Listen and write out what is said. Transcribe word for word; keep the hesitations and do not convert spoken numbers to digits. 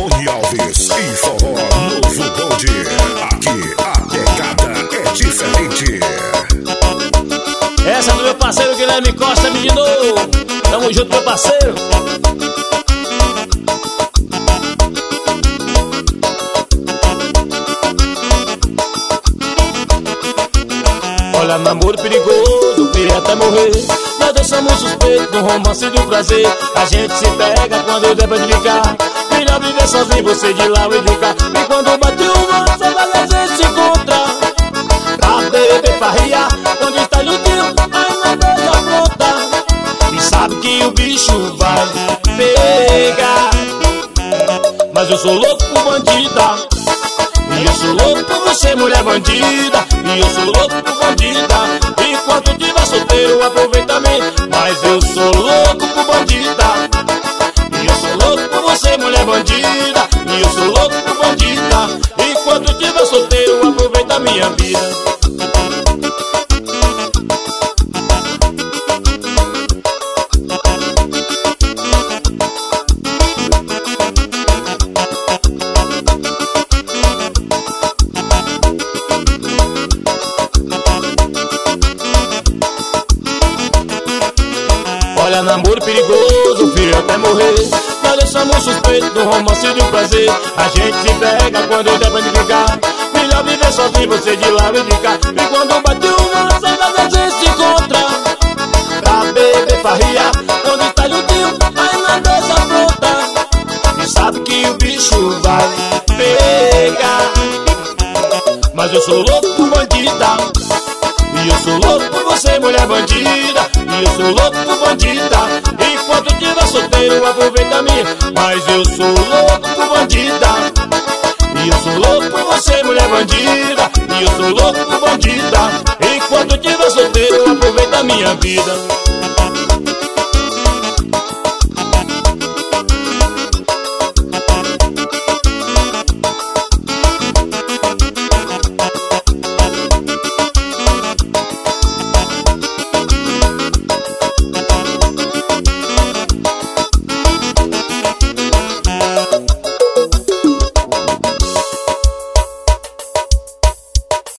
Tony Alves e Forró Novo Bonde. Aqui a pegada é diferente. Essa é do meu parceiro Guilherme Costa, menino. Tamo junto, meu parceiro. Olha, namoro perigoso, queria até morrer. Nós dois somos suspeitos no romance do prazer. A gente se pega quando der pra ficar. Melhor viver sozinho, você de lá e de cá. E quando bate uma, saudade a gente se encontra. Pra beber, farria, quando está juntinho, aí nós dois afronta. E sabe que o bicho vai pegar. Mas eu sou louco por bandida. E eu sou louco por você, mulher bandida. E eu sou louco por bandida. Enquanto tiver solteiro, aproveitamento. Mas eu sou louco por bandida. E eu sou louco por você, mulher bandida. E eu sou louco por bandida. Enquanto tiver solteiro, aproveita minha vida. Olha, namoro perigoso, filho, até morrer. Nós deixamos suspeitos no romance do prazer. A gente se pega quando der pra ficar. Melhor viver sozinho, você de lá e de cá. E quando bate uma, saudade a gente se encontra. Pra beber, farria, quando está juntinho, aí nós dois afronta. E sabe que o bicho vai pegar. Mas eu sou louco por bandida. E eu sou louco por você, mulher bandida. E eu sou louco por bandida. Enquanto tiver solteiro, aproveita minha. Mas eu sou louco por bandida. E eu sou louco por você, mulher bandida. E eu sou louco por bandida.